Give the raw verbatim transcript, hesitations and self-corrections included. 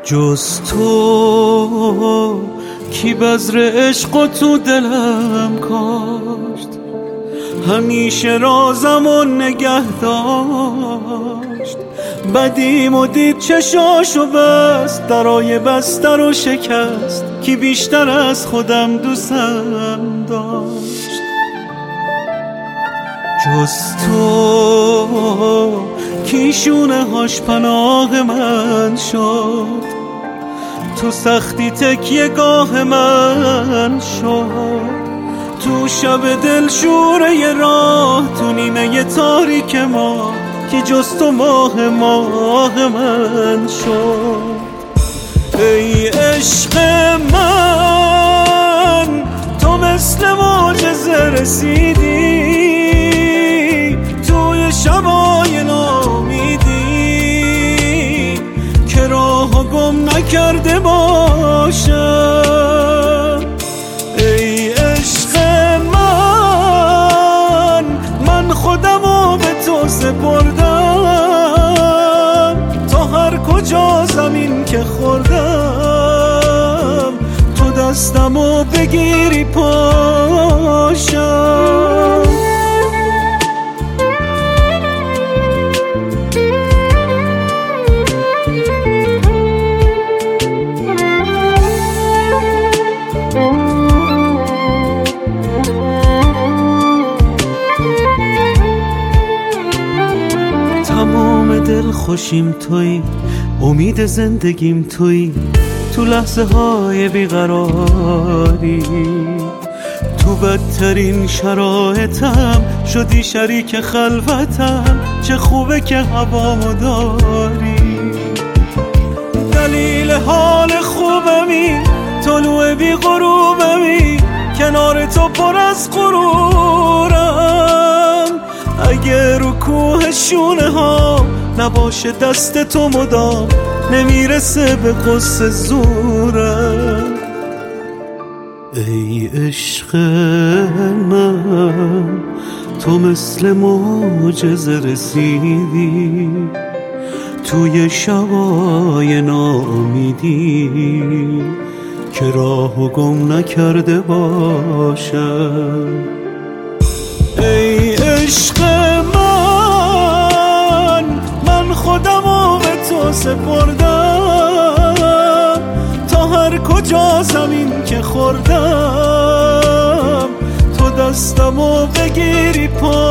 جز تو کی بذر عشق و تو دلم کاشت، همیشه رازم و نگه داشت. بدیم و دید چشاشو بست، درای بستر و شکست، کی بیشتر از خودم دوستم داشت. جز تو کی شونه هاش پناه من شد، تو سختی تکیه گاه من شد. تو شب دل شوره راه، تو نیمه تاریک ما، کی جز تو ماه ماه من شد. ای عشق من تو مثل معجزه رسیدی، توی شبای نامیدی که راهو گم نکرده باشم. ای عشق من من خودمو به تو سپردم، تا هر کجا زمین که خوردم تو دستمو بگیری پاشم. تمام دل خوشیم تویی، امید زندگیم تویی، تو لحظه های بیقراری، تو بدترین شرایطم شدی شریک خلوتم. چه خوبه که هوامو داری، دلیل حال خوبمی، طلوع بی غروبمی، کنار تو پر از غرورم. اگه رو کوه شونه ها نباشه دست تو مدام، نمیرسه به قصه زورم. ای عشق من تو مثل معجزه رسیدی، توی شبای ناامیدی که راهو گم نکرده باشم. ای عشق من من خودمو به تو سپردم، تا هر کجا زمین که خوردم تو دستمو بگیری پا